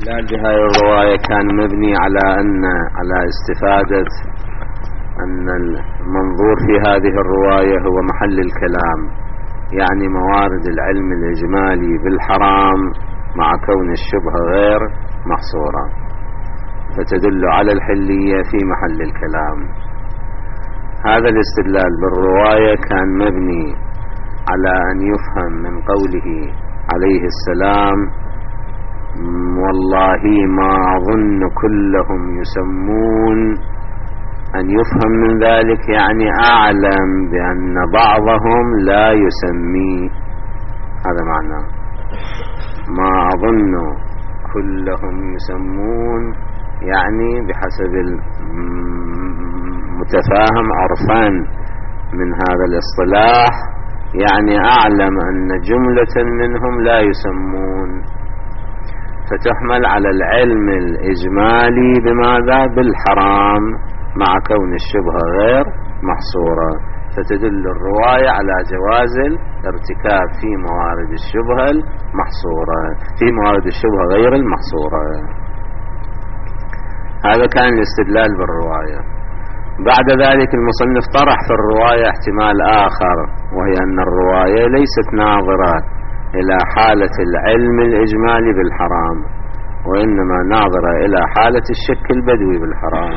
الاستدلال بهذه الرواية كان مبني على استفادة أن المنظور في هذه الرواية هو محل الكلام، يعني موارد العلم الإجمالي بالحرام مع كون الشبهة غير محصورة، فتدل على الحلية في محل الكلام. هذا الاستدلال بالرواية كان مبني على أن يفهم من قوله عليه السلام والله ما أظن كلهم يسمون، أن يفهم من ذلك يعني أعلم بأن بعضهم لا يسمي. هذا معنى ما أظن كلهم يسمون، يعني بحسب المتفاهم عرفا من هذا الاصطلاح يعني أعلم أن جملة منهم لا يسمون، فتحمل على العلم الإجمالي بماذا؟ بالحرام مع كون الشبهة غير محصورة، فتدل الرواية على جواز الارتكاب في موارد الشبهة المحصورة، في موارد الشبهة غير المحصورة. هذا كان الاستدلال بالرواية. بعد ذلك المصنف طرح في الرواية احتمال آخر، وهي أن الرواية ليست ناظرة إلى حالة العلم الإجمالي بالحرام، وإنما ناظرة إلى حالة الشك البدوي بالحرام،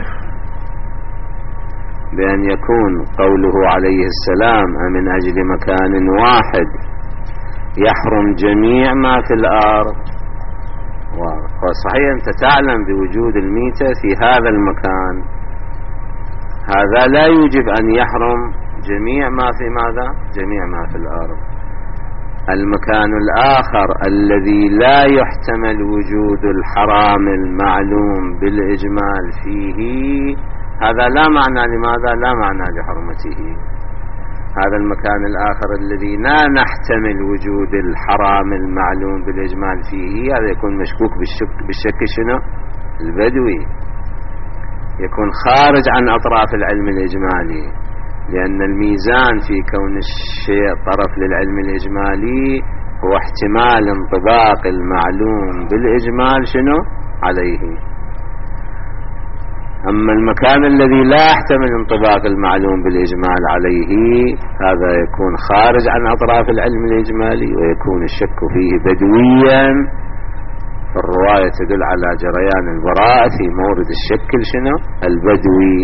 بأن يكون قوله عليه السلام من أجل مكان واحد يحرم جميع ما في الأرض، وصحيح أنت تعلم بوجود الميتة في هذا المكان، هذا لا يوجب أن يحرم جميع ما في ماذا؟ جميع ما في الأرض. المكان الآخر الذي لا يحتمل وجود الحرام المعلوم بالإجمال فيه، هذا لا معنى لماذا؟ لا معنى لحرمته. هذا المكان الآخر الذي لا نحتمل وجود الحرام المعلوم بالإجمال فيه، هذا يكون مشكوك بالشك شنو؟ البدوي، يكون خارج عن أطراف العلم الإجمالي، لأن الميزان في كون الشيء طرف للعلم الإجمالي هو احتمال انطباق المعلوم بالإجمال شنو؟ عليه. أما المكان الذي لا يحتمل انطباق المعلوم بالإجمال عليه، هذا يكون خارج عن أطراف العلم الإجمالي ويكون الشك فيه بدويا. الرواية تدل على جريان البراءة في مورد الشك شنو؟ البدوي،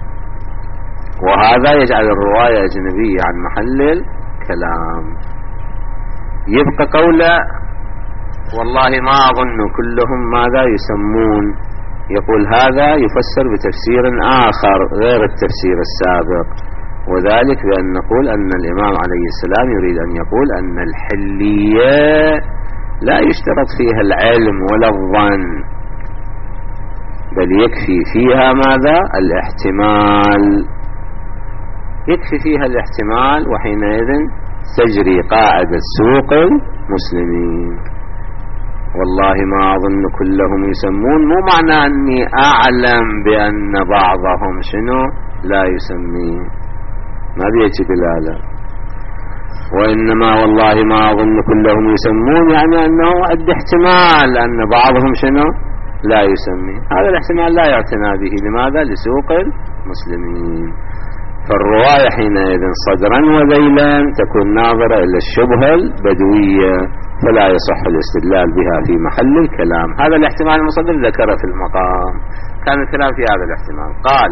وهذا يجعل الرواية أجنبية عن محل الكلام. يبقى قوله والله ما أظن كلهم ماذا يسمون، يقول هذا يفسر بتفسير آخر غير التفسير السابق، وذلك بأن نقول أن الإمام عليه السلام يريد أن يقول أن الحلية لا يشترط فيها العلم ولا الظن، بل يكفي فيها ماذا؟ الاحتمال، يكفي فيها الاحتمال، وحينئذ تجري قاعدة سوق المسلمين. والله ما أظن كلهم يسمون، مو معنى أني أعلم بأن بعضهم شنو لا يسمي، ما بيجي دلالة. وإنما والله ما أظن كلهم يسمون يعني أنه عند احتمال أن بعضهم شنو لا يسمي، هذا الاحتمال لا يعتنى به. لماذا؟ لسوق المسلمين. فالرواية حينئذ صدرا وذيلا تكون ناظرة إلى الشبهة البدوية، فلا يصح الاستدلال بها في محل الكلام. هذا الاحتمال المصدر ذكره في المقام، كان الكلام في هذا الاحتمال. قال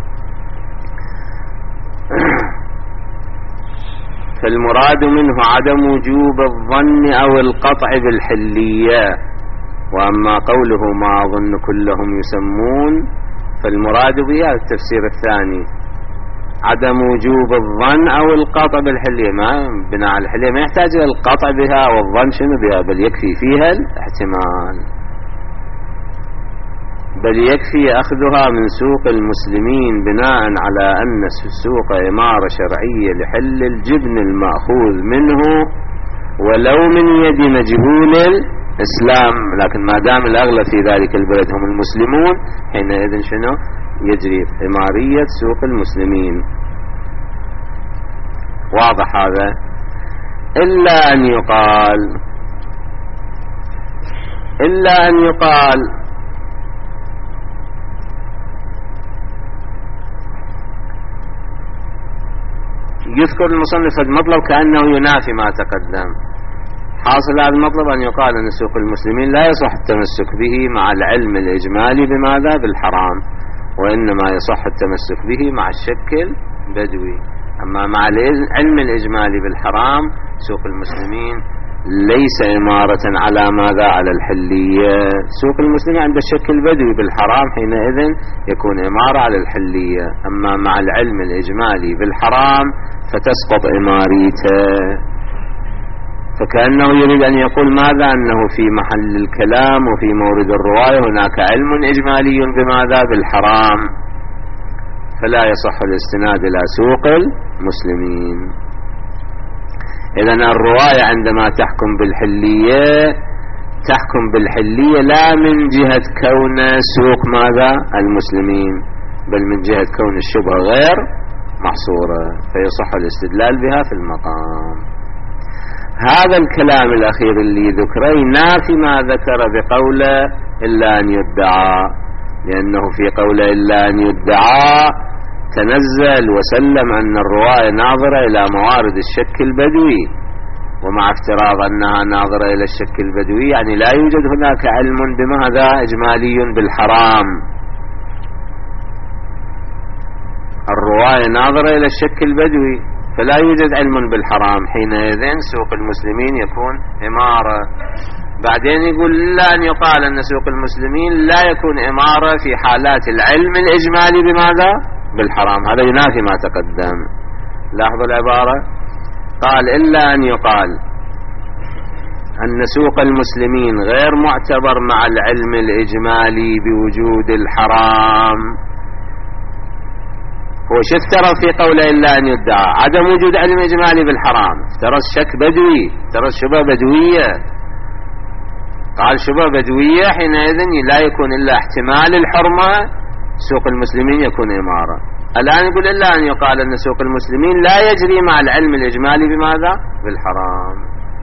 فالمراد منه عدم وجوب الظن أو القطع بالحلية. وأما قوله ما أظن كلهم يسمون، فالمراد بها التفسير الثاني، عدم وجوب الظن أو القطع بالحلية، ما بناء على الحلية ما يحتاج إلى القطع بها والظن شنو بها، بل يكفي فيها الاحتمال، بل يكفي أخذها من سوق المسلمين بناء على أن السوق إمارة شرعية لحل الجبن المأخوذ منه ولو من يد مجهول الإسلام، لكن ما دام الأغلب في ذلك البلد هم المسلمون، حينئذ شنو يجري إمارية سوق المسلمين. واضح هذا؟ إلا أن يقال إلا أن يقال يذكر المصنف المطلب كأنه ينافي ما تقدم. حاصل هذا المطلب أن يقال أن سوق المسلمين لا يصح التمسك به مع العلم الإجمالي بماذا؟ بالحرام، وإنما يصح التمسك به مع الشك البدوي. أما مع العلم الإجمالي بالحرام سوق المسلمين ليس إمارة على ماذا؟ على الحلية. سوق المسلمين عند الشك البدوي بالحرام حينئذ يكون إمارة على الحلية. أما مع العلم الإجمالي بالحرام فتسقط إماريته. فكأنه يريد أن يقول ماذا؟ أنه في محل الكلام وفي مورد الرواية هناك علم إجمالي بماذا؟ بالحرام، فلا يصح الاستناد إلى سوق المسلمين. إذن الرواية عندما تحكم بالحلية تحكم بالحلية لا من جهة كون سوق ماذا؟ المسلمين، بل من جهة كون الشبهة غير محصورة، فيصح الاستدلال بها في المقام. هذا الكلام الأخير اللي ذكره ينافي ما ذكر بقوله إلا أن يدعى، لأنه في قوله إلا أن يدعى تنزل وسلم أن الرواية ناظرة إلى موارد الشك البدوي، ومع افتراض أنها ناظرة إلى الشك البدوي يعني لا يوجد هناك علم بماذا؟ إجمالي بالحرام. الرواية ناظرة إلى الشك البدوي فلا يوجد علم بالحرام، حينئذ سوق المسلمين يكون إمارة. بعدين يقول لا أن يقال أن سوق المسلمين لا يكون إمارة في حالات العلم الإجمالي بماذا؟ بالحرام. هذا ينافي ما تقدم. لاحظوا العبارة، قال إلا أن يقال أن سوق المسلمين غير معتبر مع العلم الإجمالي بوجود الحرام. هو شو افترض في قوله إلا أن يدعى؟ عدم وجود علم إجمالي بالحرام، افترض شك بدوي، افترض شبه بدوية. قال شبه بدوية حينئذ لا يكون إلا احتمال الحرمة، سوق المسلمين يكون إمارة. الآن يقول إلا أن يقال أن سوق المسلمين لا يجري مع العلم الإجمالي بماذا؟ بالحرام،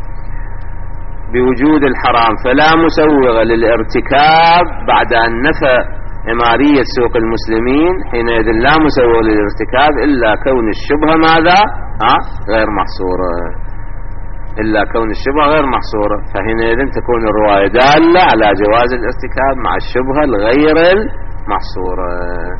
بوجود الحرام، فلا مسوغ للارتكاب بعد أن نفى إمارية سوق المسلمين، حينئذ لا مسوغ للارتكاب إلا كون الشبهة ماذا؟ غير محصورة، إلا كون الشبهة غير محصورة، فحينئذ تكون الرواية دالة على جواز الارتكاب مع الشبهة الغير المحصورة.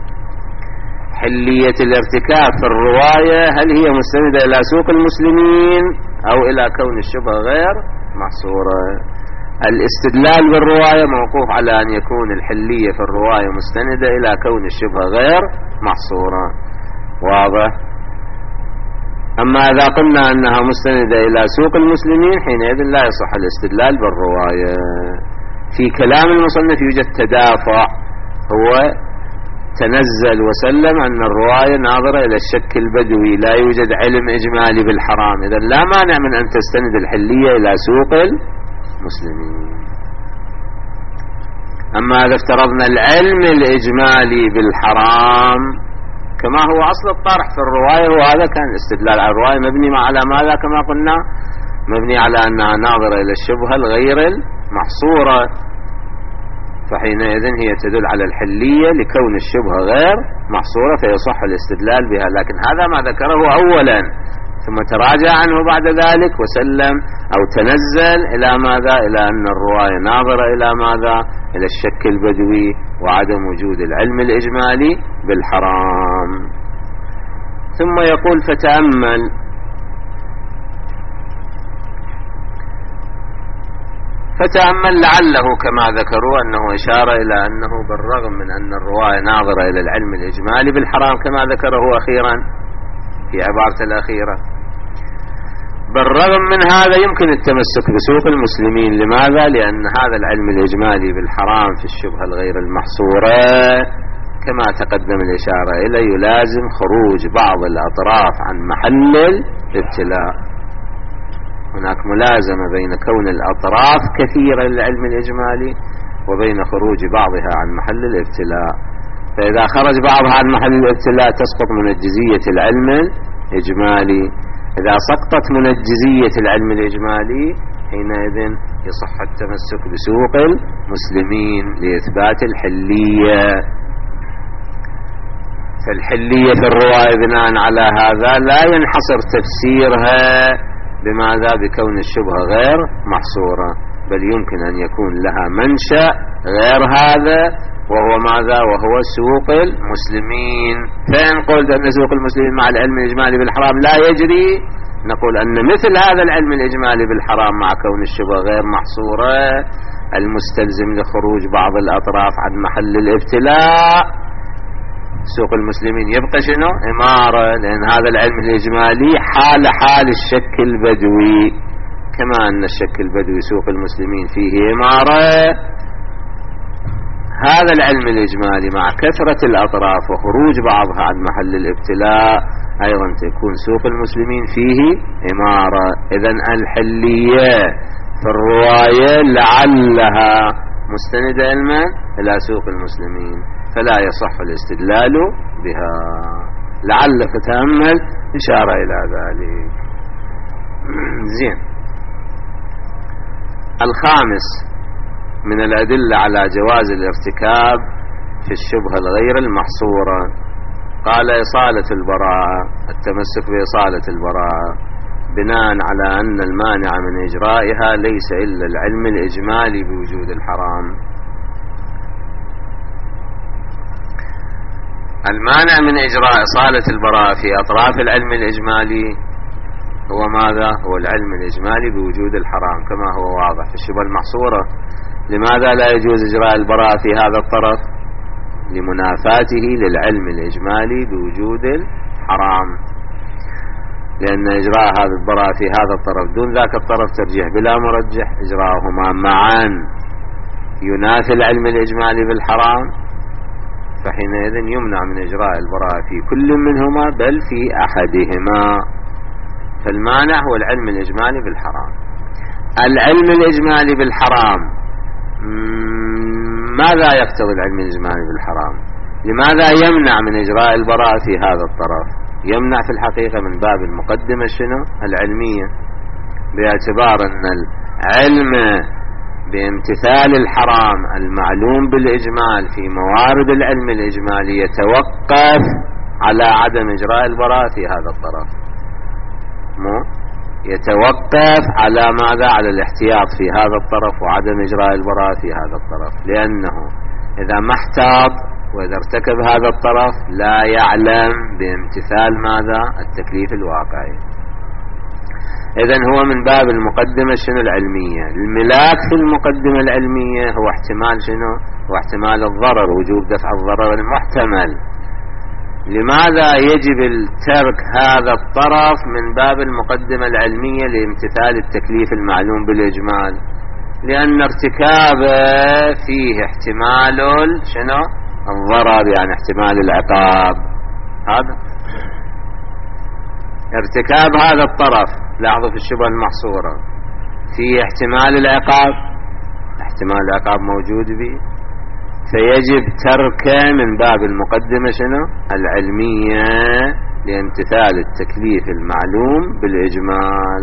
حلية الارتكاب في الرواية هل هي مستندة إلى سوق المسلمين أو إلى كون الشبهة غير محصورة؟ الاستدلال بالرواية موقوف على أن يكون الحلية في الرواية مستندة إلى كون الشبهة غير محصورة. واضح؟ أما إذا قلنا أنها مستندة إلى سوق المسلمين حينئذ لا يصح الاستدلال بالرواية. في كلام المصنف يوجد تدافع، هو تنزل وسلم أن الرواية ناظرة إلى الشك البدوي، لا يوجد علم إجمالي بالحرام، إذا لا مانع من أن تستند الحلية إلى سوق المسلمين. أما إذا افترضنا العلم الإجمالي بالحرام كما هو أصل الطرح في الرواية، وهذا كان الاستدلال على الرواية مبني على ماذا؟ كما قلنا مبني على أنها ناظرة إلى الشبهة الغير المحصورة، فحينئذ هي تدل على الحلية لكون الشبهة غير محصورة فيصح الاستدلال بها. لكن هذا ما ذكره أولا، ثم تراجع عنه بعد ذلك وسلم أو تنزل إلى ماذا؟ إلى أن الرواية ناظرة إلى ماذا؟ إلى الشك البدوي وعدم وجود العلم الإجمالي بالحرام. ثم يقول فتأمل، لعله كما ذكروا أنه إشارة إلى أنه بالرغم من أن الرواية ناظرة إلى العلم الإجمالي بالحرام كما ذكره أخيرا في عبارة الأخيرة، بالرغم من هذا يمكن التمسك بسوق المسلمين. لماذا؟ لأن هذا العلم الإجمالي بالحرام في الشبهة الغير المحصورة كما تقدم الإشارة إليه يلازم خروج بعض الأطراف عن محل الابتلاء. هناك ملازمة بين كون الأطراف كثيرة للعلم الإجمالي وبين خروج بعضها عن محل الابتلاء، فإذا خرج بعضها عن محل الابتلاء تسقط منجزية العلم الإجمالي. إذا سقطت منجزية العلم الإجمالي حينئذ يصح التمسك بسوق المسلمين لإثبات الحلية. فالحلية في الرواية بناء على هذا لا ينحصر تفسيرها بماذا بكون الشبهة غير محصورة، بل يمكن أن يكون لها منشأ غير هذا، وهو ماذا؟ وهو سوق المسلمين. فإن قلت أن سوق المسلمين مع العلم الإجمالي بالحرام لا يجري، نقول أن مثل هذا العلم الإجمالي بالحرام مع كون الشبهة غير محصورة المستلزم لخروج بعض الأطراف عن محل الابتلاء، سوق المسلمين يبقى شنو؟ إمارة، لأن هذا العلم الإجمالي حال الشك البدوي، كما أن الشك البدوي سوق المسلمين فيه إمارة. هذا العلم الإجمالي مع كثرة الأطراف وخروج بعضها عن محل الابتلاء أيضا تكون سوق المسلمين فيه إمارة. إذن الحلية في الرواية لعلها مستندة إلى سوق المسلمين، فلا يصح الاستدلال بها. لعلك تأمل إشارة إلى ذلك. زين. الخامس من الأدلة على جواز الارتكاب في الشبهة الغير المحصورة، قال إصالة البراءة، التمسك بإصالة البراءة بناء على أن المانع من إجرائها ليس إلا العلم الإجمالي بوجود الحرام. المانع من إجراء إصالة البراءة في أطراف العلم الإجمالي هو ماذا؟ هو العلم الإجمالي بوجود الحرام كما هو واضح في الشبهة المحصورة. لماذا لا يجوز إجراء البراءة في هذا الطرف؟ لمنافاته للعلم الإجمالي بوجود الحرام، لأن إجراء هذا البراءة في هذا الطرف دون ذاك الطرف ترجيح بلا مرجح، إجراءهما معا ينافي العلم الإجمالي بالحرام، فحينئذ يمنع من إجراء البراءة في كل منهما بل في أحدهما. فالمانع هو العلم الإجمالي بالحرام. العلم الإجمالي بالحرام ماذا يقتضي العلم الإجمالي بالحرام؟ لماذا يمنع من إجراء البراءة في هذا الطرف؟ يمنع في الحقيقة من باب المقدمة شنو؟ العلمية، باعتبار أن العلم بامتثال الحرام المعلوم بالإجمال في موارد العلم الإجمالي يتوقف على عدم إجراء البراءة في هذا الطرف، يتوقف على ماذا؟ على الاحتياط في هذا الطرف وعدم إجراء البراءة في هذا الطرف، لأنه إذا ما احتاط وإذا ارتكب هذا الطرف لا يعلم بامتثال ماذا؟ التكليف الواقعي. إذن هو من باب المقدمة شنو؟ العلمية. الملاك في المقدمة العلمية هو احتمال شنو؟ هو احتمال الضرر، وجوب دفع الضرر المحتمل. لماذا يجب الترك هذا الطرف من باب المقدمة العلمية لامتثال التكليف المعلوم بالإجمال؟ لأن ارتكابه فيه احتمال شنو؟ الضرر، يعني احتمال العقاب. هذا ارتكاب هذا الطرف، لاحظوا في الشبهة المحصورة، فيه احتمال العقاب، احتمال العقاب موجود به، فيجب تركه من باب المقدمة شنو؟ العلمية لامتثال التكليف المعلوم بالإجمال.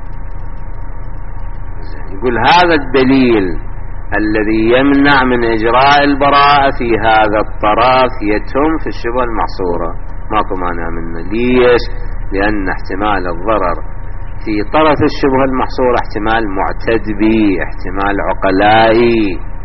يقول هذا الدليل الذي يمنع من إجراء البراءة في هذا الطرف يتم في الشبهة المحصورة، ماكو مانع منه. ليش؟ لأن احتمال الضرر في طرف الشبهة المحصورة احتمال معتد به، احتمال عقلائي،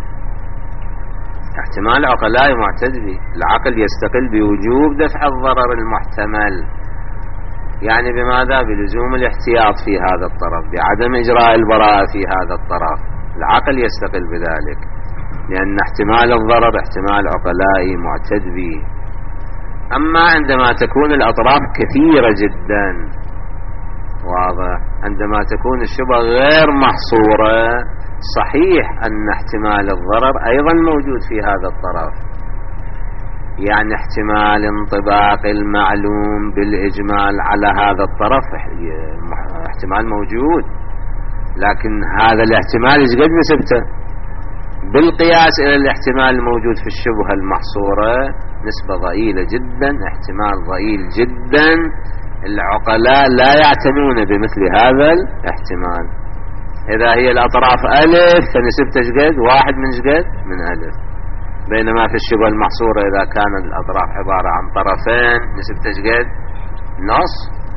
احتمال عقلائي معتد به. العقل يستقل بوجوب دفع الضرر المحتمل، يعني بماذا؟ بلزوم الاحتياط في هذا الطرف، بعدم إجراء البراءة في هذا الطرف. العقل يستقل بذلك، لأن احتمال الضرر احتمال عقلائي معتد به. أما عندما تكون الأطراف كثيرة جدا، واضح، عندما تكون الشبهة غير محصورة، صحيح أن احتمال الضرر أيضا موجود في هذا الطرف، يعني احتمال انطباق المعلوم بالإجمال على هذا الطرف احتمال موجود، لكن هذا الاحتمال ايش قد نسبته بالقياس إلى الاحتمال الموجود في الشبهة المحصورة؟ نسبة ضئيلة جدا، احتمال ضئيل جدا. العقلاء لا يعتنون بمثل هذا الاحتمال. إذا هي الأطراف ألف فنسبته شقد؟ واحد من شقد؟ من ألف. بينما في الشبهة المحصورة إذا كان الأطراف عبارة عن طرفين نسبته شقد؟ نص.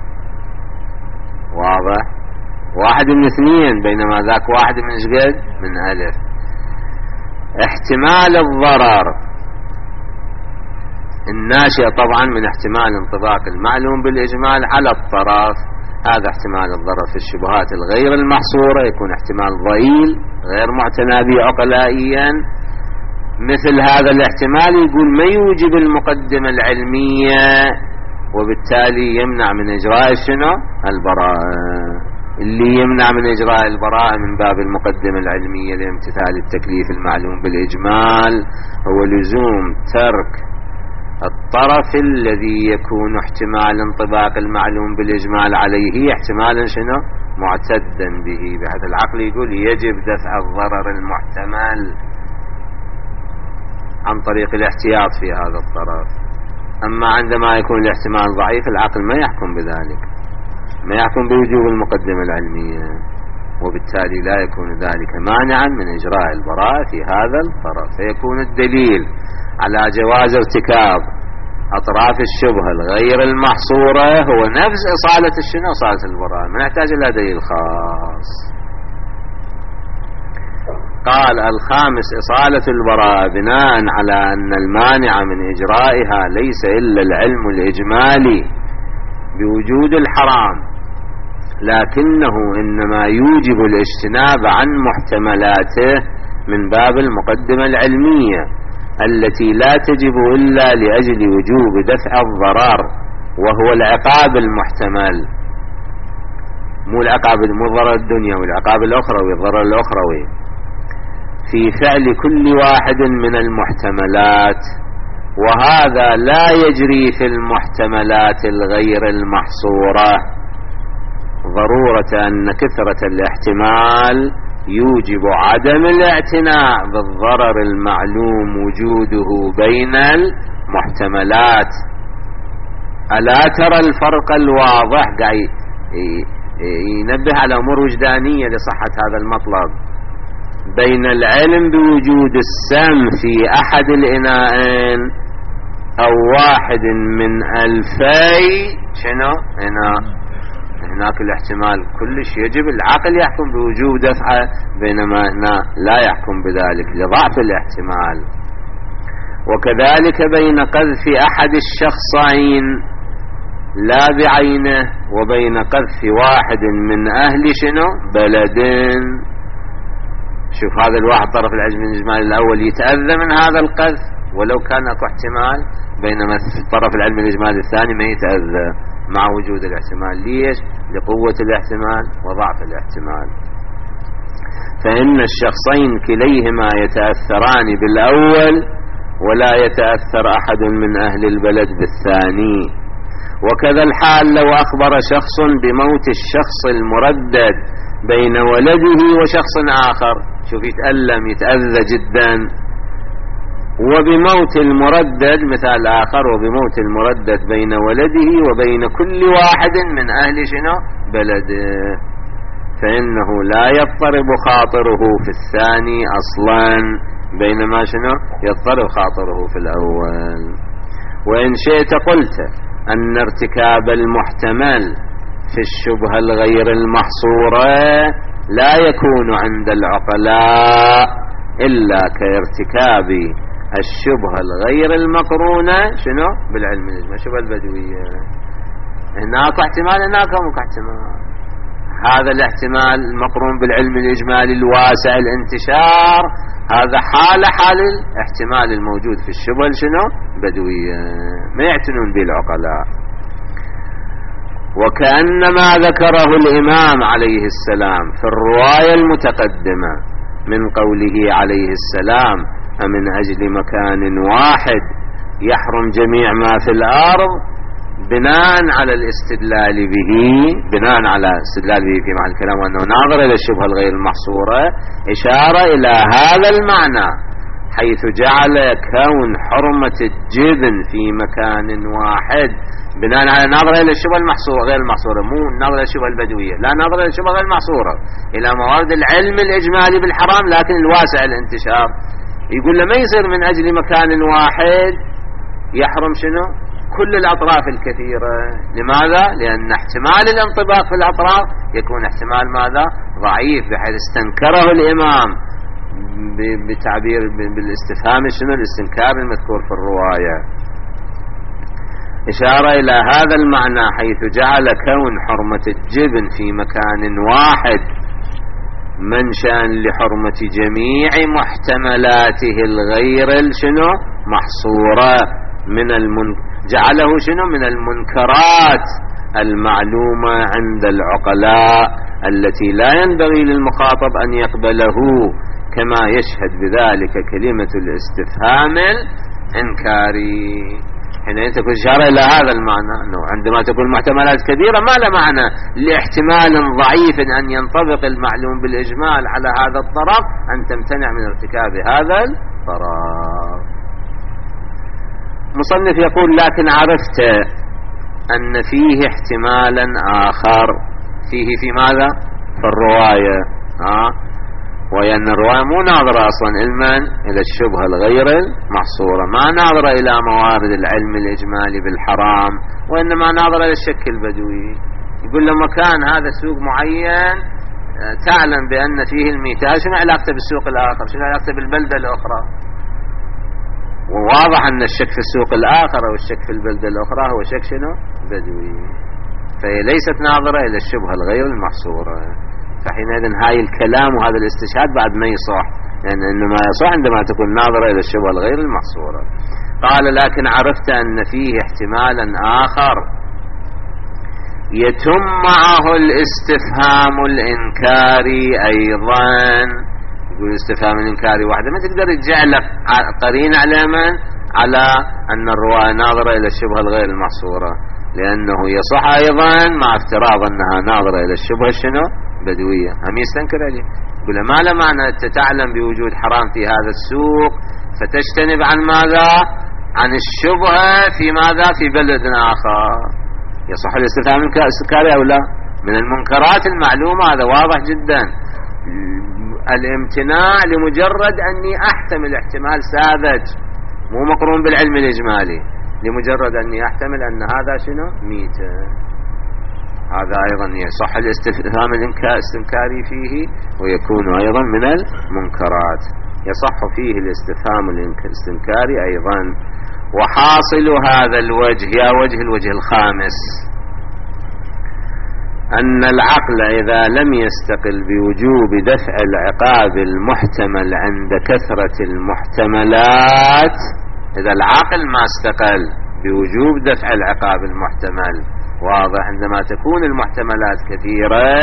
واضح؟ واحد من اثنين، بينما ذاك واحد من شقد؟ من ألف. احتمال الضرر الناشئ طبعا من احتمال انطباق المعلوم بالإجمال على الطرف، هذا احتمال الضرر في الشبهات الغير المحصورة يكون احتمال ضئيل غير معتنى به عقلائيا. مثل هذا الاحتمال يقول ما يوجب المقدمة العلمية، وبالتالي يمنع من إجراء شنو؟ البراءة. اللي يمنع من إجراء البراءة من باب المقدمة العلمية لامتثال التكليف المعلوم بالإجمال هو لزوم ترك الطرف الذي يكون احتمال انطباق المعلوم بالإجمال عليه احتمالا شنو؟ معتدا به، بحيث العقل يقول يجب دفع الضرر المحتمل عن طريق الاحتياط في هذا الطرف. أما عندما يكون الاحتمال ضعيف العقل ما يحكم بذلك، ما يحكم بوجوب المقدمة العلمية، وبالتالي لا يكون ذلك مانعا من إجراء البراءة في هذا الطرف. فيكون الدليل على جواز ارتكاب أطراف الشبهة الغير المحصورة هو نفس إصالة الشنو؟ إصالة البراءة، ما نحتاج إلى دليل خاص. قال الخامس إصالة البراءة بناء على أن المانع من إجرائها ليس إلا العلم الإجمالي بوجود الحرام، لكنه إنما يوجب الاجتناب عن محتملاته من باب المقدمة العلمية التي لا تجب إلا لأجل وجوب دفع الضرر، وهو العقاب المحتمل، مو العقاب مو الضرر الدنيا والعقاب الأخروي، الضرر الأخروي في فعل كل واحد من المحتملات، وهذا لا يجري في المحتملات الغير المحصورة، ضرورة أن كثرة الاحتمال يوجب عدم الاعتناء بالضرر المعلوم وجوده بين المحتملات. ألا ترى الفرق الواضح؟ قاعد ينبه على أمور وجدانية لصحة هذا المطلب بين العلم بوجود السم في أحد الإناءين أو واحد من 2000 شنو هناك الاحتمال كلش يجب العقل يحكم بوجود دفعة، بينما هنا لا يحكم بذلك لضعف الاحتمال. وكذلك بين قذف أحد الشخصين لا بعينه وبين قذف واحد من أهل شنو بلدين. شوف هذا الواحد طرف العلم الإجمالي الأول يتأذى من هذا القذف ولو كان اكو احتمال، بينما طرف العلم الإجمالي الثاني ما يتأذى مع وجود الاحتمال. ليش؟ لقوة الاحتمال وضعف الاحتمال. فإن الشخصين كليهما يتأثران بالأول ولا يتأثر أحد من أهل البلد بالثاني. وكذا الحال لو أخبر شخص بموت الشخص المردد بين ولده وشخص آخر، شوف يتألم يتأذى جدا، وبموت المردد مثال آخر، وبموت المردد بين ولده وبين كل واحد من أهل شنو بلده، فإنه لا يضطرب خاطره في الثاني أصلا، بينما شنو يضطرب خاطره في الأول. وإن شئت قلت أن ارتكاب المحتمل في الشبهة الغير المحصورة لا يكون عند العقلاء إلا كارتكاب الشبهة الغير المقرونة شنو بالعلم الإجمالي، شبهة البدوية. هناك احتمال هناك احتمال، هذا الاحتمال المقرون بالعلم الإجمالي الواسع الانتشار هذا حال الاحتمال الموجود في الشبهة شنو بدوية، ما يعتنون به العقلاء. وكأن ما ذكره الإمام عليه السلام في الرواية المتقدمة من قوله عليه السلام أمن أجل مكان واحد يحرم جميع ما في الأرض، بناء على الاستدلال به، بناء على استدلال به في معنى الكلام وأنه ناظر إلى الشبهة الغير المحصورة، إشارة إلى هذا المعنى، حيث جعل كون حرمة الجبن في مكان واحد بناء على نظرة إلى الشبهة المحصورة غير المحصورة، مو نظرة إلى الشبهة البدوية، لا نظرة إلى الشبهة غير المحصورة إلى موارد العلم الإجمالي بالحرام لكن الواسع الانتشار. يقول له ما يصير من أجل مكان واحد يحرم شنو كل الأطراف الكثيرة. لماذا؟ لأن احتمال الانطباق في الأطراف يكون احتمال ماذا؟ ضعيف، بحيث استنكره الإمام بتعبير بالاستفهام شنو الاستنكار المذكور في الرواية. إشارة إلى هذا المعنى حيث جعل كون حرمة الجبن في مكان واحد منشأ لحرمة جميع محتملاته الغير شنو محصورة جعله شنو من المنكرات المعلومة عند العقلاء التي لا ينبغي للمخاطب أن يقبله، كما يشهد بذلك كلمة الاستفهام الإنكاري. حين تكون إشارة إلى هذا المعنى أنه عندما تكون محتملات كثيرة ما له معنى لاحتمال ضعيف أن ينطبق المعلوم بالإجمال على هذا الطرف أن تمتنع من ارتكاب هذا الطرف. مصنف يقول لكن عرفت أن فيه احتمالا آخر، فيه في ماذا؟ في الرواية، وأن الرواية مو ناظرة أصلا علما إلى الشبهة الغير المحصورة، ما ناظرة إلى موارد العلم الإجمالي بالحرام، وإنما ناظرة إلى الشك البدوي. يقول لما كان هذا سوق معين تعلم بأن فيه الميتة، شنو علاقته بالسوق الآخر؟ شنو علاقته بالبلدة الأخرى؟ وواضح أن الشك في السوق الآخر أو الشك في البلدة الأخرى هو شك شنو بدوي، فهي ليست ناظرة إلى الشبهة الغير المحصورة. فحينئذ هاي الكلام وهذا الاستشهاد بعد ما يصح، لأن إنما يصح عندما تكون ناظرة إلى الشبهة الغير المحصورة. قال لكن عرفت أن فيه احتمالا آخر يتم معه الاستفهام الإنكاري أيضا. يقول استفهام الإنكاري واحدة ما تقدر ترجع لك قرين على من؟ على أن الرواية ناظرة إلى الشبهة الغير المحصورة، لأنه يصح أيضا مع افتراض أنها ناظرة إلى الشبهة شنو بدوية. هم يستنكر عليه، يقول ما له معنى أنت تعلم بوجود حرام في هذا السوق فتجتنب عن ماذا؟ عن الشبهة في ماذا؟ في بلد آخر. يصح الاستفهام الإنكاري أو لا؟ من المنكرات المعلومة، هذا واضح جدا. الامتناع لمجرد أني أحتمل احتمال ساذج مو مقرون بالعلم الإجمالي، لمجرد أني أحتمل أن هذا شنو ميتة، هذا أيضا يصح الاستفهام الاستنكاري فيه ويكون أيضا من المنكرات، يصح فيه الاستفهام الاستنكاري أيضا. وحاصل هذا الوجه يا الوجه الخامس أن العقل إذا لم يستقل بوجوب دفع العقاب المحتمل عند كثرة المحتملات، إذا العقل ما استقل بوجوب دفع العقاب المحتمل، واضح عندما تكون المحتملات كثيرة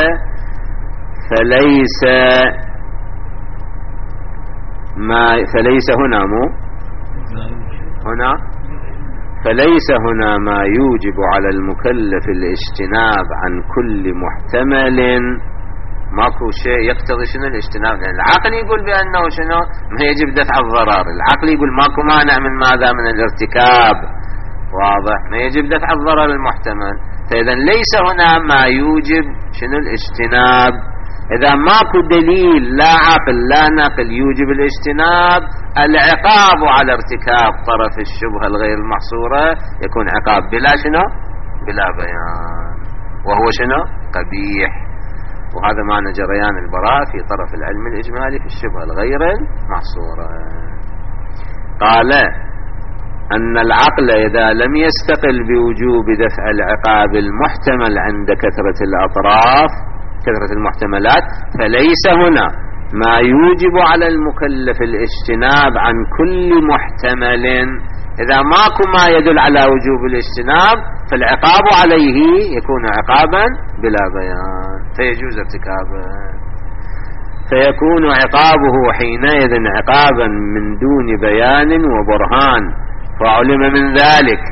فليس هنا ما يوجب على المكلف الاجتناب عن كل محتمل. ماكو شيء يقتضي شنو الاجتناب، يعني العقل يقول بأنه شنو ما يجب دفع الضرر، العقل يقول ماكو مانع من ماذا؟ من الارتكاب، واضح ما يجب دفع الضرر المحتمل. فإذا ليس هنا ما يوجب شنو الاجتناب. إذا ماكو دليل لا عقل لا نقل يوجب الاجتناب، العقاب على ارتكاب طرف الشبهة الغير المحصورة يكون عقاب بلا شنو بلا بيان، وهو شنو قبيح. وهذا معنى جريان البراءة في طرف العلم الإجمالي في الشبهة الغير المحصورة. قال أن العقل إذا لم يستقل بوجوب دفع العقاب المحتمل عند كثرة الأطراف كثرة المحتملات، فليس هنا ما يوجب على المكلف الاجتناب عن كل محتمل. إذا ماكو ما يدل على وجوب الاجتناب فالعقاب عليه يكون عقابا بلا بيان فيجوز ارتكابه، فيكون عقابه حينئذ عقابا من دون بيان وبرهان. فعلم من ذلك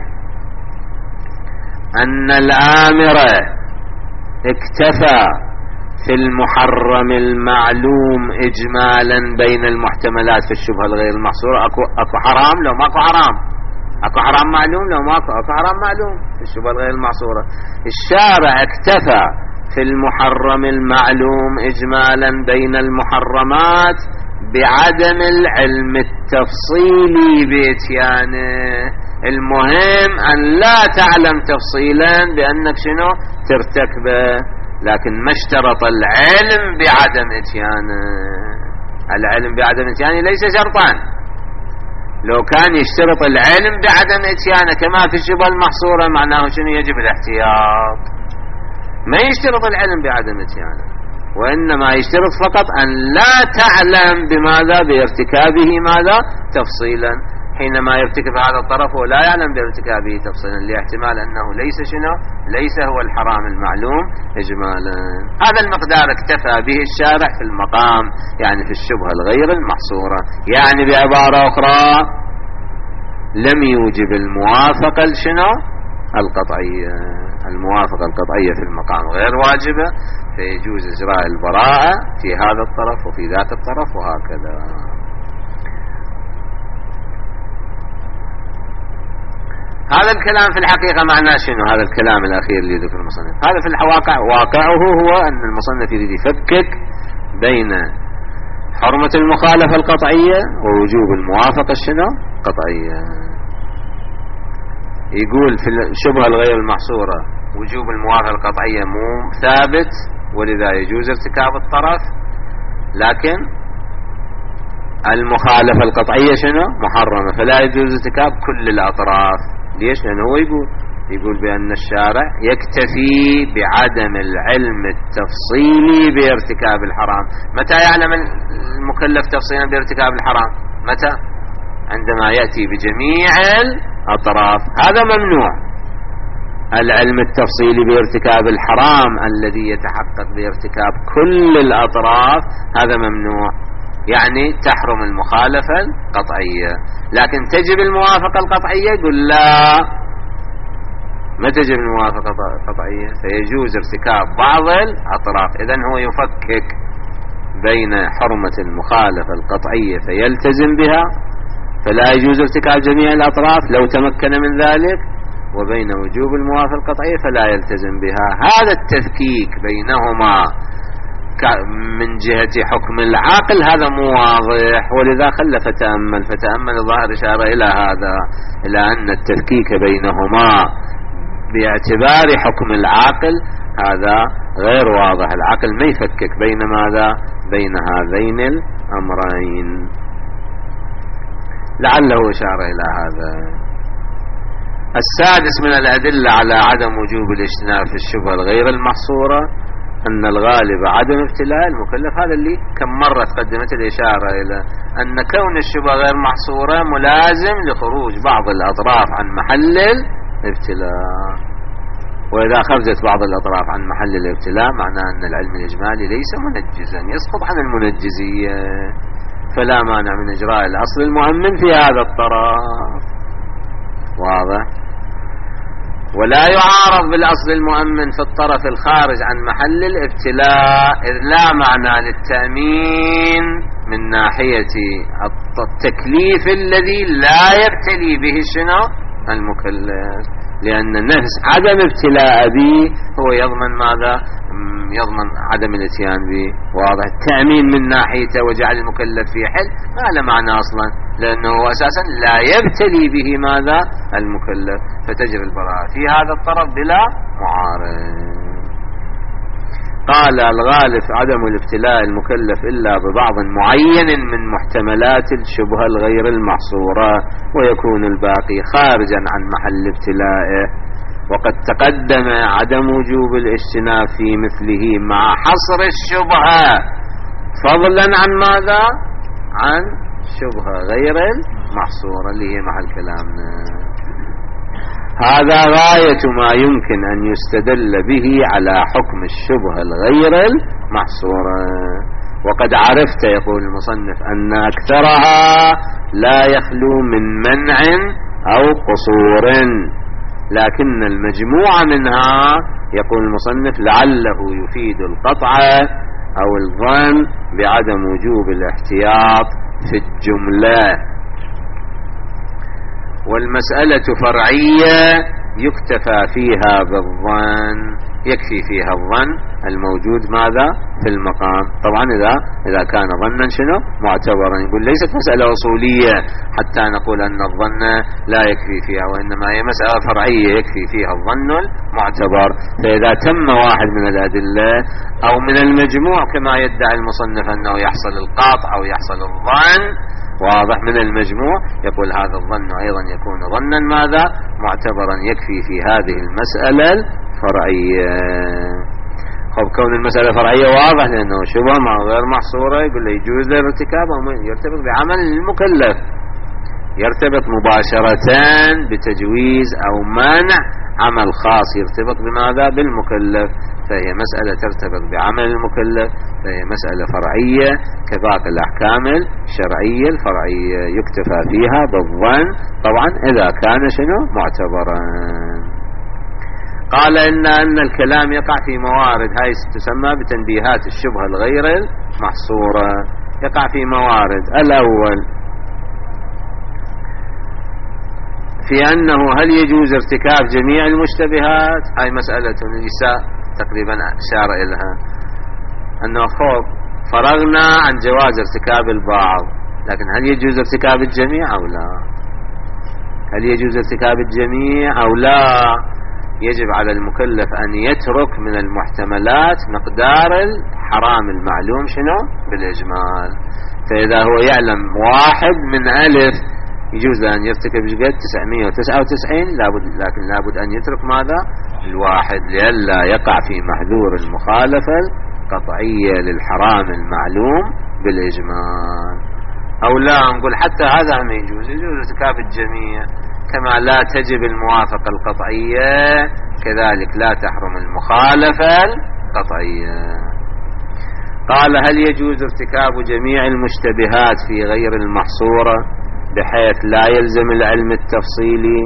أن الآمر اكتفى في المحرم المعلوم إجمالا بين المحتملات في الشبهة الغير المحصورة. أكو حرام لو ماكو حرام، اكو حرام معلوم؟ لو ماكو اكو حرام معلوم في الشبهة الغير المحصورة. الشارع اكتفى في المحرم المعلوم إجمالا بين المحرمات بعدم العلم التفصيلي بإتيانه. المهم أن لا تعلم تفصيلا بأنك شنو ترتكبه، لكن ما اشترط العلم بعدم إتيانه. العلم بعدم إتيانه ليس شرطان. لو كان يشترط العلم بعدم إتيانه كما في الشبهة المحصورة معناه شنو يجب الاحتياط. ما يشترط العلم بعدم إتيانه، وإنما يشترط فقط أن لا تعلم بماذا بارتكابه ماذا تفصيلا. حينما يرتكب هذا الطرف ولا يعلم بارتكابه تفصيلا لاحتمال أنه ليس شنو ليس هو الحرام المعلوم إجمالا. هذا المقدار اكتفى به الشارع في المقام، يعني في الشبهة الغير المحصورة. يعني بعبارة أخرى لم يوجب الموافقة شنو القطعية. الموافقة القطعية في المقام غير واجبة، فيجوز إجراء البراءة في هذا الطرف وفي ذاك الطرف وهكذا. هذا الكلام في الحقيقة معناه شنو؟ هذا الكلام الأخير اللي ذكر المصنف، هذا في الواقع واقعه هو أن المصنف يريد يفكك بين حرمة المخالفة القطعية ووجوب الموافقة شنو قطعية. يقول في الشبهة الغير المحصورة وجوب الموافقة القطعية مو ثابت، ولذا يجوز ارتكاب الطرف، لكن المخالفة القطعية شنو محرمة، فلا يجوز ارتكاب كل الأطراف. ليش؟ لأنه هو يقول بأن الشارع يكتفي بعدم العلم التفصيلي بارتكاب الحرام. متى يعلم المكلف تفصيلا بارتكاب الحرام؟ متى؟ عندما يأتي بجميع الأطراف. هذا ممنوع. العلم التفصيلي بارتكاب الحرام الذي يتحقق بارتكاب كل الأطراف هذا ممنوع، يعني تحرم المخالفة القطعية. لكن تجب الموافقة القطعية؟ يقول لا، ما تجب الموافقة القطعية، فيجوز ارتكاب بعض الأطراف. إذن هو يفكك بين حرمة المخالفة القطعية فيلتزم بها، فلا يجوز ارتكاب جميع الأطراف لو تمكن من ذلك، وبين وجوب الموافقة القطعية فلا يلتزم بها. هذا التفكيك بينهما من جهة حكم العقل هذا مو واضح، ولذا خلى فتأمل الظاهر إشارة إلى هذا، إلى أن التفكيك بينهما باعتبار حكم العقل هذا غير واضح. العقل ما يفكك بين ماذا؟ بين هذين الأمرين. لعله إشارة إلى هذا. السادس من الأدلة على عدم وجوب الاجتناب في الشبهة الغير المحصورة أن الغالب عدم ابتلاء المكلف. هذا اللي كم مرة تقدمت الإشارة إلى أن كون الشبهة غير محصورة ملازم لخروج بعض الأطراف عن محل الابتلاء، وإذا خرجت بعض الأطراف عن محل الابتلاء معناه أن العلم الإجمالي ليس منجزا، يسقط عن المنجزية، فلا مانع من إجراء الأصل المؤمن في هذا الطرف. واضح؟ ولا يعارض بالأصل المؤمن في الطرف الخارج عن محل الابتلاء، إذ لا معنى للتأمين من ناحية التكليف الذي لا يبتلي به شنو المكلف، لأن النفس عدم ابتلاء به هو يضمن ماذا؟ يضمن عدم الاتيان به. واضح؟ التأمين من ناحيته وجعل المكلف في حل ما له معنى أصلا، لأنه أساسا لا يبتلي به ماذا المكلف، فتجب البراءة في هذا الطرف بلا معارض. قال الغالب عدم الابتلاء المكلف إلا ببعض معين من محتملات الشبهة الغير المحصورة، ويكون الباقي خارجا عن محل ابتلائه. وقد تقدم عدم وجوب الاجتناب في مثله مع حصر الشبهة، فضلا عن ماذا؟ عن شبهة غير المحصورة اللي هي محل كلامنا. هذا غاية ما يمكن أن يستدل به على حكم الشبهة الغير المحصورة. وقد عرفت يقول المصنف أن أكثرها لا يخلو من منع أو قصور، لكن المجموع منها يقول المصنف لعله يفيد القطع أو الظن بعدم وجوب الاحتياط في الجملة. والمسألة فرعية يكتفى فيها بالظن، يكفي فيها الظن الموجود ماذا في المقام. طبعا إذا كان ظنا شنو معتبرا، يقول ليست مسألة أصولية حتى نقول أن الظن لا يكفي فيها، وإنما هي مسألة فرعية يكفي فيها الظن المعتبر. فإذا تم واحد من الأدلة أو من المجموع كما يدعي المصنف أنه يحصل القاطع أو يحصل الظن واضح من المجموع، يقول هذا الظن أيضا يكون ظنا ماذا معتبرا، يكفي في هذه المسألة الفرعية. خب كون المسألة فرعية واضح لأنه شبه مع غير محصورة، يقول له يجوز الارتكاب أو يرتبط بعمل المكلف، يرتبط مباشرة بتجويز أو منع عمل خاص، يرتبط بماذا بالمكلف، فهي مسألة ترتبط بعمل المكلف، فهي مسألة فرعية كباقي الأحكام الشرعية الفرعية يكتفى فيها بالظن، طبعا إذا كان شنو معتبرا. قال إن الكلام يقع في موارد، هاي تسمى بتنبيهات الشبهة الغير المحصورة، يقع في موارد. الأول في أنه هل يجوز ارتكاب جميع المشتبهات، هاي مسألة النساء تقريبا أشار إليها، أنه فرغنا عن جواز ارتكاب البعض، لكن هل يجوز ارتكاب الجميع أو لا؟ هل يجوز ارتكاب الجميع أو لا؟ يجب على المكلف أن يترك من المحتملات مقدار الحرام المعلوم شنو بالإجمال. فإذا هو يعلم واحد من ألف يجوز لأن يرتكب جقد 999 لكن لابد أن يترك ماذا الواحد، لئلا يقع في محذور المخالفة القطعية للحرام المعلوم بالإجمال. أو لا نقول حتى هذا ما يجوز ارتكاب الجميع، كما لا تجب الموافقة القطعية كذلك لا تحرم المخالفة القطعية. قال هل يجوز ارتكاب جميع المشتبهات في غير المحصورة بحيث لا يلزم العلم التفصيلي؟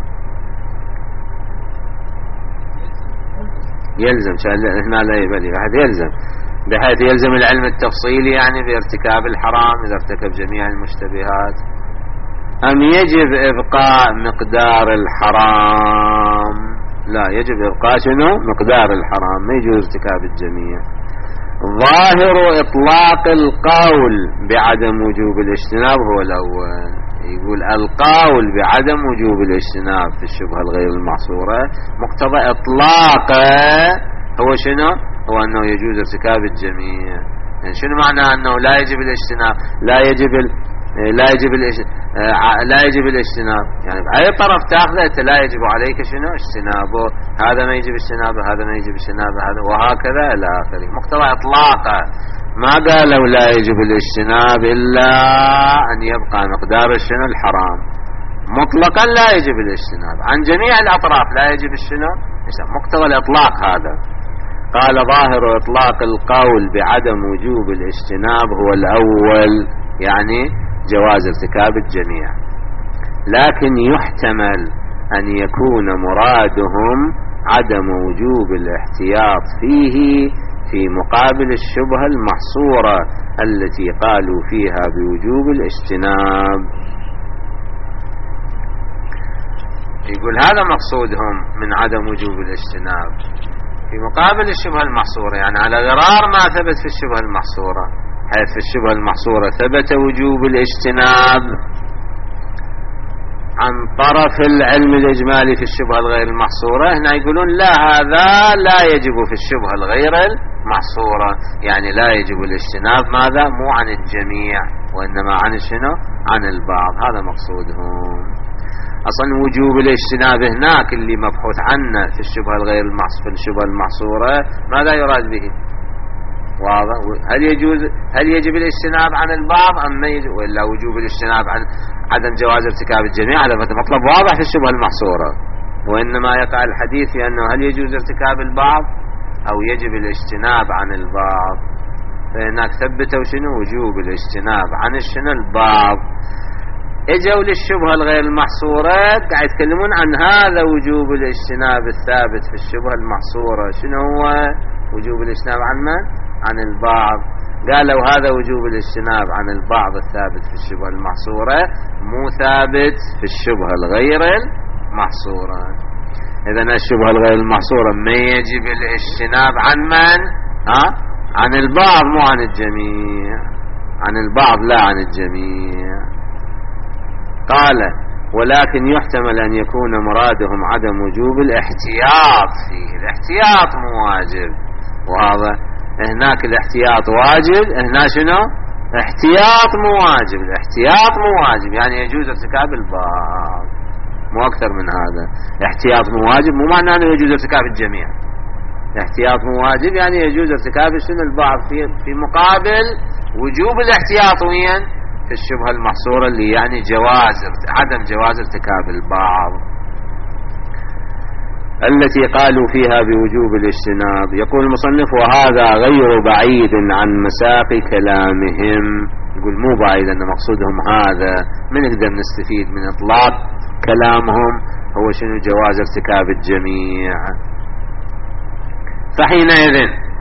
يلزم هنا لا يبالي بحيث يلزم، بحيث يلزم العلم التفصيلي يعني بارتكاب الحرام إذا ارتكب جميع المشتبهات، أم يجب إبقاء مقدار الحرام؟ لا، يجب إبقاء شنو مقدار الحرام، ما يجوز ارتكاب الجميع. ظاهر إطلاق القول بعدم وجوب الاجتناب هو الأول، يقول القول بعدم وجوب الاجتناب في الشبهة الغير المحصورة مقتضى إطلاقه هو شنو؟ هو أنه يجوز ارتكاب الجميع. يعني شنو معنى أنه لا يجب الاجتناب؟ لا يجب الاجتناب، يعني بأي طرف تأخذه أنت لا يجب عليك شنو اجتنابه، هذا ما يجب اجتنابه، هذا ما يجب اجتنابه، هذا وهكذا إلى آخره. مقتضى إطلاقه ما قالوا لا يجب الاجتناب إلا أن يبقى مقدار شنو الحرام، مطلقا لا يجب الاجتناب عن جميع الأطراف لا يجب الشنو، مقتضى الإطلاق هذا. قال ظاهر إطلاق القول بعدم وجوب الاجتناب هو الأول، يعني جواز ارتكاب الجميع، لكن يحتمل أن يكون مرادهم عدم وجوب الاحتياط فيه في مقابل الشبهة المحصورة التي قالوا فيها بوجوب الاجتناب. يقول هذا مقصودهم من عدم وجوب الاجتناب في مقابل الشبهة المحصورة، يعني على غرار ما ثبت في الشبهة المحصورة، حيث في الشبهة المحصورة ثبت وجوب الاجتناب عن طرف العلم الإجمالي في الشبهة الغير المحصورة، هنا يقولون لا، هذا لا يجب في الشبهة الغير المحصورة، يعني لا يجب الاجتناب ماذا مو عن الجميع وإنما عن شنو عن البعض. هذا مقصودهم. أصلا وجوب الاجتناب هناك اللي مبحوث عنه في الشبهة الغير المحصورة، في الشبهة المحصورة ماذا يراد به؟ واضح. هل يجب الاجتناب عن البعض أم ما يجب، ولا وجوب الاجتناب عن عدم جواز ارتكاب الجميع؟ هذا مطلب واضح في الشبهة المحصورة، وإنما يقع الحديث في أنه هل يجوز ارتكاب البعض أو يجب الاجتناب عن البعض، فهناك ثبتوا شنو وجوب الاجتناب عن شنو البعض. اجوا للشبهة الغير المحصورة قاعد يتكلمون عن هذا وجوب الاجتناب الثابت في الشبهة المحصورة، شنو هو وجوب الاجتناب عن من؟ عن البعض. قالوا هذا وجوب الاجتناب عن البعض الثابت في الشبهة المحصورة، مو ثابت في الشبهة الغير المحصورة. إذن الشبهة الغير المحصورة ما يجب الاجتناب عن من؟ عن البعض مو عن الجميع، عن البعض لا عن الجميع. قال ولكن يحتمل أن يكون مرادهم عدم وجوب الاحتياط فيه. الاحتياط مو واجب، وهذا هناك الاحتياط واجب، هنا شنو؟ احتياط مو واجب. الاحتياط مو واجب يعني يجوز ارتكاب البعض، مو أكثر من هذا. احتياط مو واجب مو معناه أنه يجوز ارتكاب الجميع. احتياط مو واجب يعني يجوز ارتكاب شنو؟ البعض في مقابل وجوب الاحتياط وين؟ في الشبهة المحصورة اللي يعني عدم جواز ارتكاب البعض التي قالوا فيها بوجوب الاجتناب. يقول المصنف وهذا غير بعيد عن مساق كلامهم. يقول مو بعيد أن مقصودهم هذا. من نقدر نستفيد من إطلاق كلامهم؟ هو شنو؟ جواز ارتكاب الجميع. فحينئذ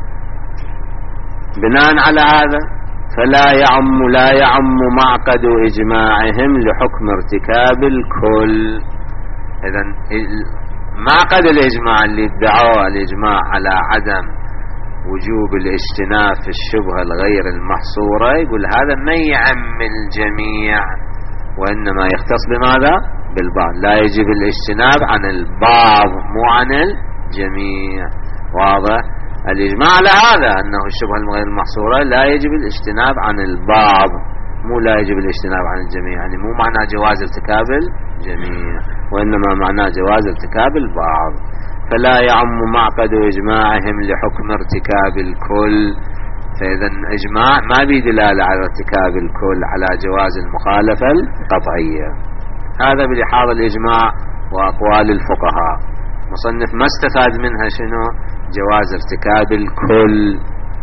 بناء على هذا لا يعم معقد إجماعهم لحكم ارتكاب الكل. إذن معقد الإجماع اللي ادعوا الإجماع على عدم وجوب الاجتناب في الشبهة الغير المحصورة، يقول هذا ما يعم الجميع، وإنما يختص بماذا؟ بالبعض. لا يجب الاجتناب عن البعض مو عن الجميع. واضح؟ الإجماع على هذا أنه الشبهة الغير المحصورة لا يجب الاجتناب عن البعض، مو لا يجب الاجتناب عن الجميع. يعني مو معنى جواز ارتكاب الجميع، وإنما معنى جواز ارتكاب البعض. فلا يعم معقد إجماعهم لحكم ارتكاب الكل. فإذا إجماع ما بدلالة على ارتكاب الكل، على جواز المخالفة القطعية. هذا بلحاظ الإجماع وأقوال الفقهاء. مصنف ما استفاد منها شنو؟ جواز ارتكاب الكل،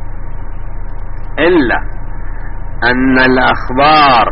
إلا أن الأخبار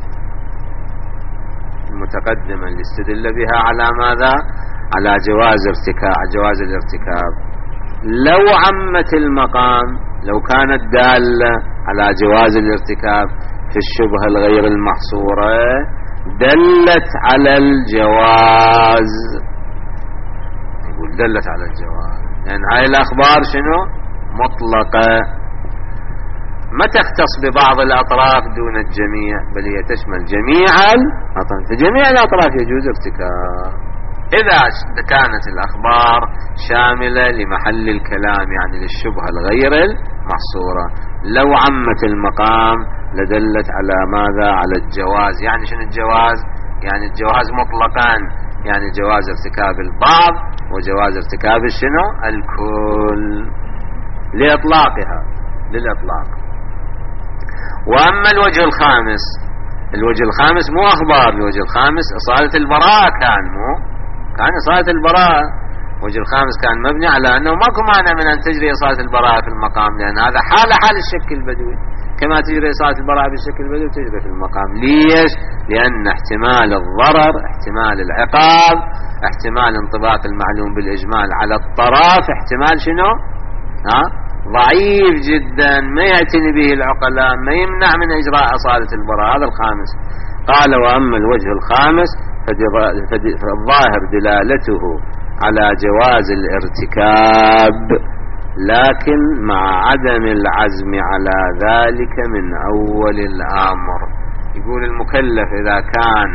المتقدمة اللي استدل بها على ماذا؟ على جواز الارتكاب، لو عمت المقام، لو كانت دالة على جواز الارتكاب في الشبهة الغير المحصورة دلت على الجواز. يقول دلت على الجواز لأن يعني هاي الأخبار شنو؟ مطلقة، ما تختص ببعض الأطراف دون الجميع، بل هي تشمل جميع الأطراف. في جميع الأطراف يجوز ارتكاب إذا كانت الأخبار شاملة لمحل الكلام، يعني للشبهة الغير المحصورة. لو عمت المقام لدلت على ماذا؟ على الجواز. يعني شنو الجواز؟ يعني الجواز مطلقا، يعني جواز ارتكاب البعض وجواز ارتكاب شنو؟ الكل، لإطلاقها، للإطلاق. وأما الوجه الخامس مو أخبار. الوجه الخامس إصالة البراءة، كان إصالة البراءة. الوجه الخامس كان مبني على أنه ماكو معنى من أن تجري إصالة البراءة في المقام، لأن هذا حال الشك البدوي، كما تجري إصالة البراءة بالشك البدوي تجري في المقام. ليش؟ لأن احتمال الضرر، احتمال العقاب، احتمال انطباق المعلوم بالإجمال على الطرف احتمال شنو؟ ضعيف جدا، ما يعتني به العقلاء، ما يمنع من إجراء إصالة البراءة. هذا الخامس. قال وأما الوجه الخامس فالظاهر دلالته على جواز الارتكاب، لكن مع عدم العزم على ذلك من أول الأمر. يقول المكلف إذا كان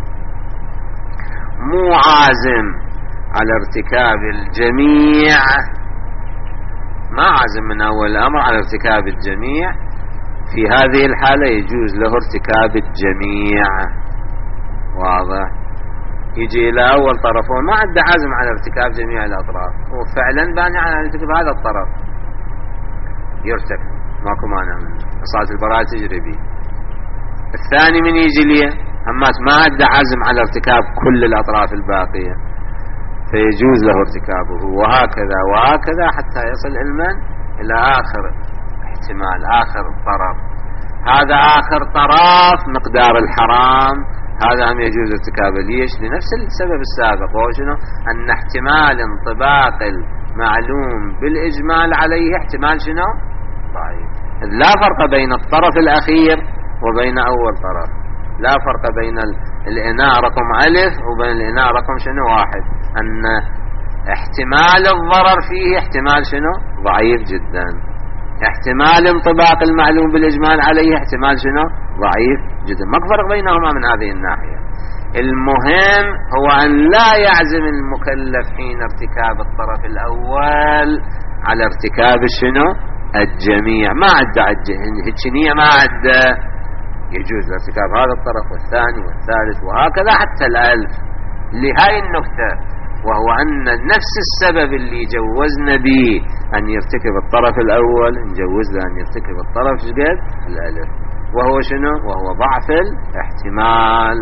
مو عازم على ارتكاب الجميع، ما عازم من أول الأمر على ارتكاب الجميع، في هذه الحالة يجوز له ارتكاب الجميع. واضح؟ يجي إلى أول طرف وما عنده عزم على ارتكاب جميع الأطراف، هو فعلا باني على ارتكاب هذا الطرف، يرتكب، ماكو مانع منه، إصالة البراءة تجري به. الثاني من يجي ليه أما ما عنده عزم على ارتكاب كل الأطراف الباقية، فيجوز له ارتكابه، وهكذا حتى يصل علما إلى آخر احتمال، آخر طرف. هذا آخر طرف مقدار الحرام، هذا هم يجوز ارتكابه. ليش؟ لنفس السبب السابق، وهو شنو؟ أن احتمال انطباق المعلوم بالإجمال عليه احتمال شنو؟ ضعيف. لا فرق بين الطرف الأخير وبين أول طرف، لا فرق بين الإناء رقم ألف وبين الإناء رقم شنو واحد، أن احتمال الضرر فيه احتمال شنو ضعيف جدا، احتمال انطباق المعلوم بالإجمال عليه احتمال شنو ضعيف جدا، ما فرق بينهما من هذه الناحية. المهم هو أن لا يعزم المكلف حين ارتكاب الطرف الأول على ارتكاب شنو الجميع، ما عد هالشنية ما عد يجوز ارتكاب هذا الطرف والثاني والثالث وهكذا حتى الألف. لهاي النكتة، وهو أن نفس السبب اللي جوزنا به أن يرتكب الطرف الأول نجوز له أن يرتكب الطرف شقد الألف، وهو شنو؟ وهو ضعف الاحتمال.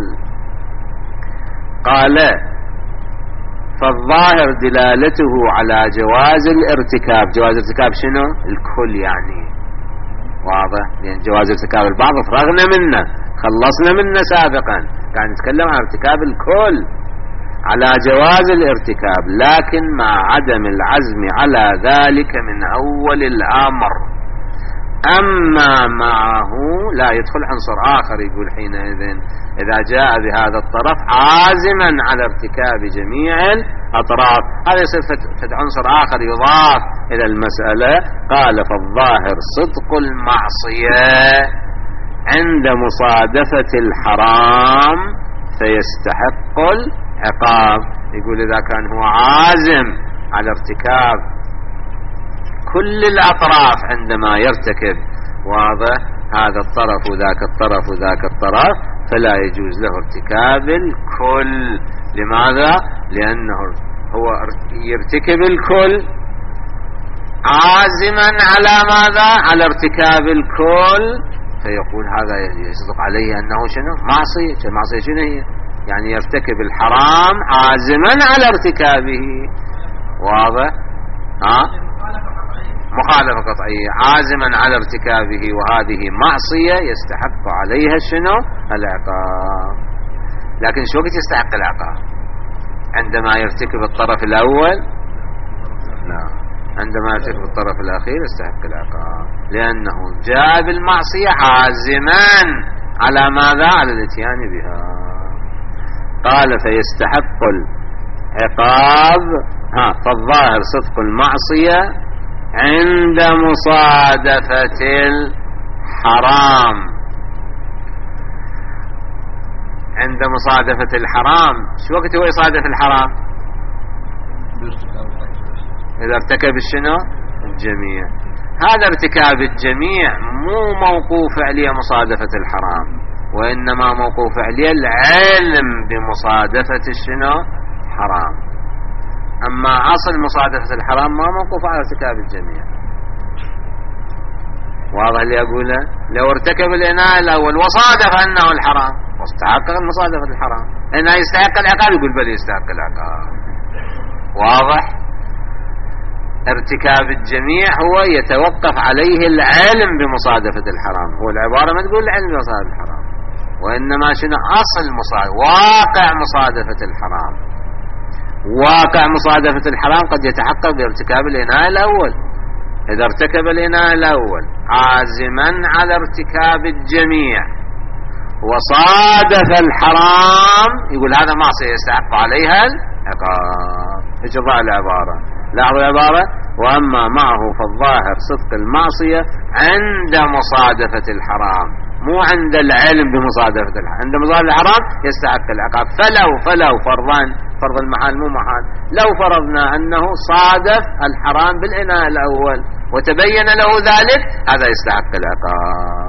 قال فالظاهر دلالته على جواز الارتكاب. جواز ارتكاب شنو؟ الكل يعني، واضح؟ لأن جواز ارتكاب البعض فرغنا منه، خلصنا منه سابقا، كان نتكلم عن ارتكاب الكل، على جواز الارتكاب لكن مع عدم العزم على ذلك من أول الأمر. أما معه لا يدخل عنصر آخر، يقول حينئذ إذا جاء بهذا الطرف عازما على ارتكاب جميع الأطراف، هذا يصير فد عنصر آخر يضاف إلى المسألة. قال فالظاهر صدق المعصية عند مصادفة الحرام فيستحق العقاب. يقول إذا كان هو عازم على ارتكاب كل الأطراف عندما يرتكب، واضح، هذا الطرف وذاك الطرف وذاك الطرف، فلا يجوز له ارتكاب الكل. لماذا؟ لأنه هو يرتكب الكل عازما على ماذا؟ على ارتكاب الكل، فيقول هذا يصدق عليه أنه شنو؟ معصية. المعصية شنو هي؟ يعني يرتكب الحرام عازما على ارتكابه، واضح؟ مخالفة قطعية عازما على ارتكابه، وهذه معصية يستحق عليها شنو؟ العقاب. لكن شو وقت يستحق العقاب؟ عندما يرتكب الطرف الأول؟ لا، عندما يرتكب الطرف الأخير يستحق العقاب، لأنه جاء بالمعصية عازما على ماذا؟ على الاتيان بها. قال فيستحق العقاب. فالظاهر صدق المعصية عند مصادفة الحرام. عند مصادفة الحرام، شو وقت هو يصادف الحرام؟ إذا ارتكب الشنو؟ الجميع. هذا ارتكاب الجميع مو موقوف عليه مصادفة الحرام، وإنما موقوف عليه العلم بمصادفة الشنو؟ حرام. أما أصل مصادفة الحرام ما موقوف على ارتكاب الجميع. واضح اللي أقوله؟ لو ارتكب الإناء الأول وصادف أنه الحرام واستحقق مصادفة الحرام، إنه يستحق العقاب، يقول بل يستحق العقاب. واضح؟ ارتكاب الجميع هو يتوقف عليه العلم بمصادفة الحرام، هو العبارة ما تقول العلم بمصادفة الحرام، وإنما شنو أصل واقع مصادفة الحرام. واقع مصادفة الحرام قد يتحقق بارتكاب الإناء الأول. إذا ارتكب الإناء الأول عازما على ارتكاب الجميع وصادف الحرام، يقول هذا معصية يستحق عليها العقاب. اجراء العبارة، لاحظوا العبارة: وأما معه فالظاهر صدق المعصية عند مصادفة الحرام، مو عند العلم بمصادفة الحرام. عند مصادفة الحرام يستحق العقاب. فلو فرضان، فرض المحال مو محال، لو فرضنا أنه صادف الحرام بالإناء الأول وتبين له ذلك، هذا يستحق العقاب،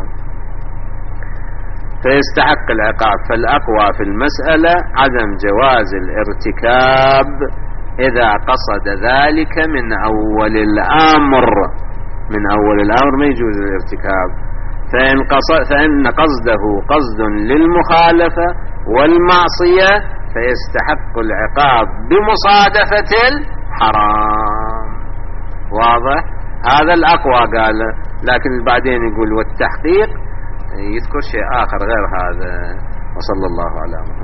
فيستحق العقاب. فالأقوى في المسألة عدم جواز الارتكاب إذا قصد ذلك من أول الأمر. من أول الأمر ما يجوز الارتكاب، فإن قصده قصد للمخالفة والمعصية فيستحق العقاب بمصادفة الحرام. واضح؟ هذا الأقوى قال، لكن بعدين يقول والتحقيق يذكر شيء آخر غير هذا. وصلى الله على محمد.